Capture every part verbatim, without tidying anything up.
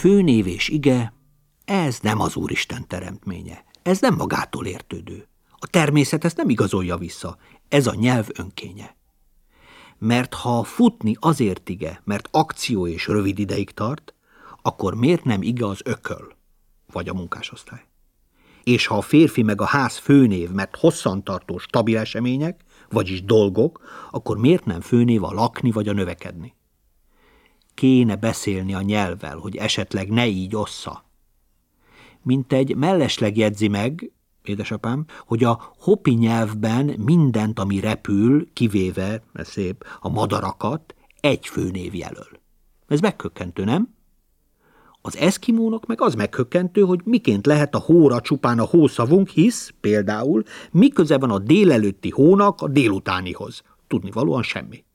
Főnév és ige, ez nem az Úristen teremtménye, ez nem magától értődő. A természet ezt nem igazolja vissza, ez a nyelv önkénye. Mert ha futni azért ige, mert akció és rövid ideig tart, akkor miért nem ige az ököl, vagy a munkásosztály? És ha a férfi meg a ház főnév, mert hosszantartó stabil események, vagyis dolgok, akkor miért nem főnév a lakni vagy a növekedni? Kéne beszélni a nyelvvel, hogy esetleg ne így ossza. Mintegy mellesleg jegyzi meg, édesapám, hogy a hopi nyelvben mindent, ami repül, kivéve, ez szép, a madarakat, egy főnév jelöl. Ez meghökkentő, nem? Az eszkimónak meg az meghökkentő, hogy miként lehet a hóra csupán a hószavunk, hisz, például, mi köze van a délelőtti hónak a délutánihoz. Tudnivalóan semmi.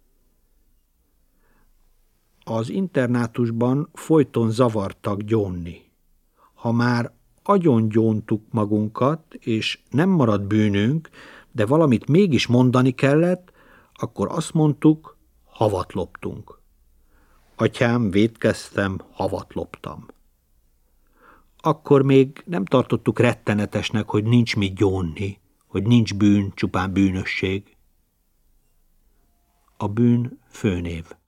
Az internátusban folyton zavartak gyónni. Ha már agyon gyóntuk magunkat, és nem maradt bűnünk, de valamit mégis mondani kellett, akkor azt mondtuk, havat loptunk. Atyám, vétkeztem, havat loptam. Akkor még nem tartottuk rettenetesnek, hogy nincs mit gyónni, hogy nincs bűn, csupán bűnösség. A bűn főnév.